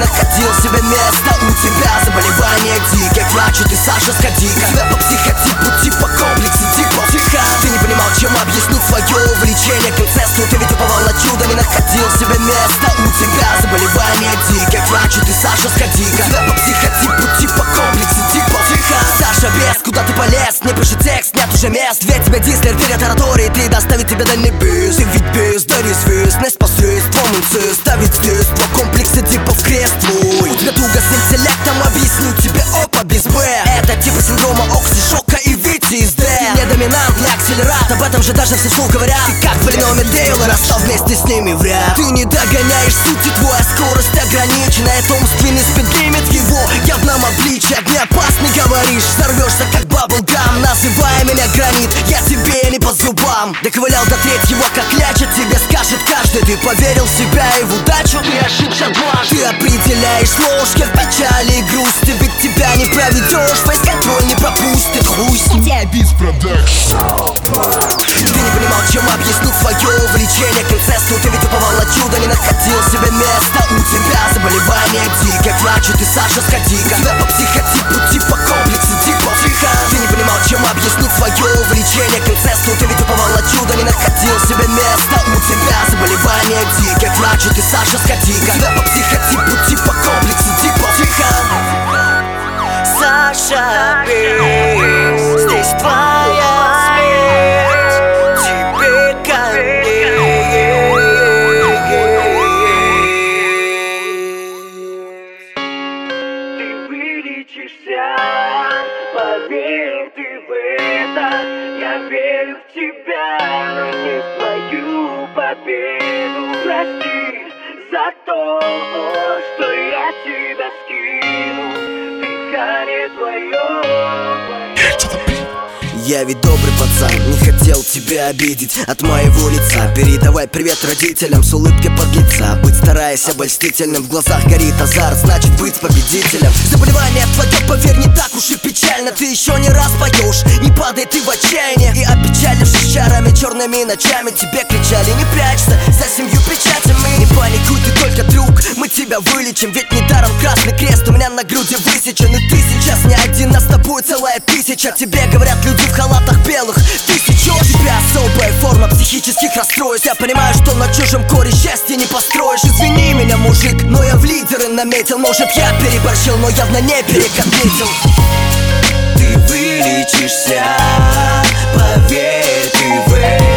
находил себе места. У тебя заболевание дикие, к врачу ты, Саша, сходи-ка. Тебя по психотипу, типа комплексы, типа психа. Ты не понимал, чем объяснить свое увлечение к инцесту. Ты ведь уповал на чудо, не находил себе места. У тебя заболевание дикие, к врачу ты, Саша, сходи-ка. Тебя по психотипу, типа комплексы, типа психа. Саша, без, куда ты полез? Не пиши текст, нет уже мест. Ведь тебя дислер перед ораторией, ты доставит тебя до небес. Ты ведь без, да резвес, не посредством инцест. Ставить здесь два комплекса типа в крест твой. У тебя туго с интеллектом, объясню тебе опа без Б. Это типа синдрома Окси, шока и ВТСД. Ты не доминант, не акселерат, об этом же даже все шоу говорят. Ты как полиномий Тейлора, стал вместе с ними в ряд. Ты не догоняешь сути, твоя скорость ограничена. Это умственный спидлимит, его явном обличии. Не опасный говоришь, взорвешься как баблгам. Называй меня гранит, я тебе не по зубам. Доковылял до третьего, как лячат, тебе скажет каждый. Ты поверил в себя и в удачу, ты ошибся дважды. Ты определяешь ложки в печали и грусти, ведь тебя не проведешь, фейс-контроль не пропустит. Хуй с Бис продакшн. Ты не понимал, чем объяснить свое увлечение к инцесту. Ты ведь уповал на чудо, не находил себе места. У тебя заболевание дикие, к врачу ты, Саша, сходи-ка. Тебя по психотипу, типа комплексы, типа психа. Ты не понимал, чем объяснить свое увлечение к инцесту. Ты ведь уповал на чудо, не находил себе места. У тебя заболевание дикие, к врачу ты, Саша, сходи-ка. Тебя по психотипу, типа комплексы, типа психа. Саша, бис, здесь твоя смерть, тебе конец. Ты вылечишься, поверь ты в это. Я верю в тебя, но не в твою победу. Прости за то, что я тебя скину. Дыхание твое. Я ведь добрый пацан, не хотел тебя обидеть. От моего лица передавай привет родителям с улыбкой под лица. Быть стараясь обольстительным, в глазах горит азарт, значит быть победителем. Заболевание твое, поверь, не так уж и печально. Ты еще не раз поешь, не падай ты в отчаяние. И опечалившись чарами, черными ночами тебе кричали: не прячься за семью печатями. Не паникуй, ты только друг, мы тебя вылечим. Ведь недаром красный крест у меня на груди высечен. И ты сейчас не один, нас с тобой целая тысяча. Тебе говорят люди в халатах белых, ты сечешь. У тебя особая форма психических расстройств. Я понимаю, что на чужом коре счастье не построишь. Извини меня, мужик, но я в лидеры наметил. Может, я переборщил, но явно не перекотлетил. Ты вылечишься, поверь ты в это.